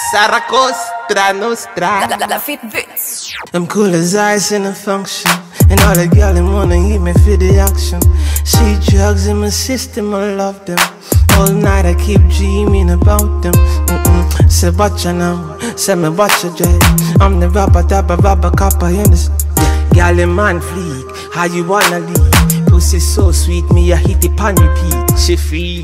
Sarah Costa Nostra. La fit bits. I'm cool as ice in a function. And all the girls them wanna hit me for the action. See drugs in my system, I love them. All night I keep dreaming about them. Say watch ya now, say me watch ya Jay. I'm the rapper, rapper, copper in this. Girl in man fleek, how you wanna leave? Pussy so sweet, me I hit it pan repeat. She feel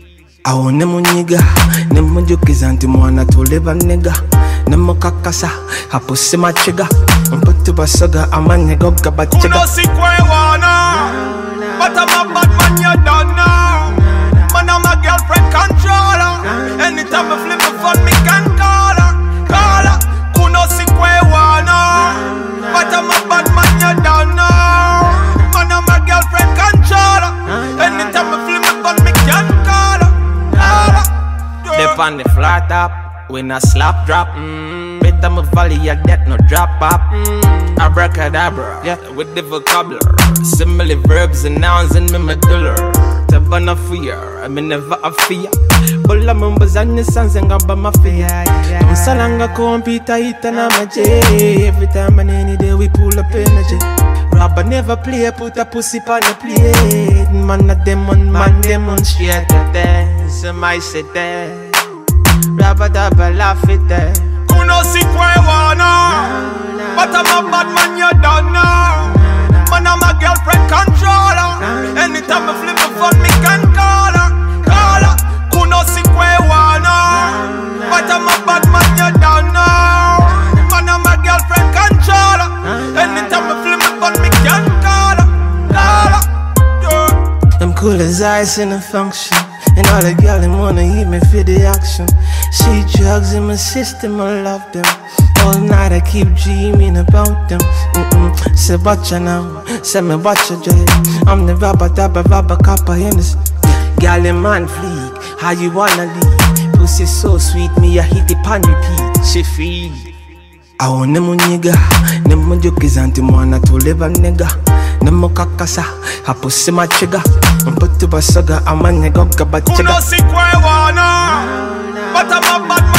I want them nigga, them jokers and them wanna to live a nigga. Nemo kakasa, I pussy my trigger. I'm put to a sugar, I'm a nigga, but who no sick where you wanna? But I'm a bad man, you don't know. Man, I'm a girlfriend controller. Anytime I flip a phone, me can call her. Call her, who no sick where you wanna? But I'm a bad man, you don't know. Man, I'm a girlfriend controller. Anytime I flip a phone, me can call her. Call her. Dip on the flat top. When I slap drop, better my volley a death no drop up. Abracadabra, yeah, with the vocabulary, simile verbs and nouns in my medulla. Tabana fear, I mean never a fear. Bola members and the sons and gaba my fear. Don't salanga compita itana maje. Every time and any day we pull up energy. Rabba never play, put a pussy on the plate. Man a man demonstrate that. Somebody said that. Rabba dabba laugh it there. Who no sick where you wanna? But I'm a bad man, you don't know. Man, I'm a girlfriend controller. Anytime I flip a phone, me can call her. Call her. Who no sick where you wanna? But I'm a bad man, you don't know. Man, I'm a girlfriend controller. Anytime I flip a phone, me can call her. Call her. Yeah. I'm cool as ice in a function. And all the girls them wanna hit me for the action. See drugs in my system, I love them. All night I keep dreaming about them. Say watch ya now, say me watch ya Jay. I'm the rapper, copper in this. Girl in man fleek, how you wanna leave? Pussy so sweet, me I hit it pan repeat. She feel I want them nigga, them jokers and them wanna to live a nigga. Nemo kakasa, I pussy my trigger. I'm put to a sugar, I'm a nigga, but who no sick where you wanna? But I'm a bad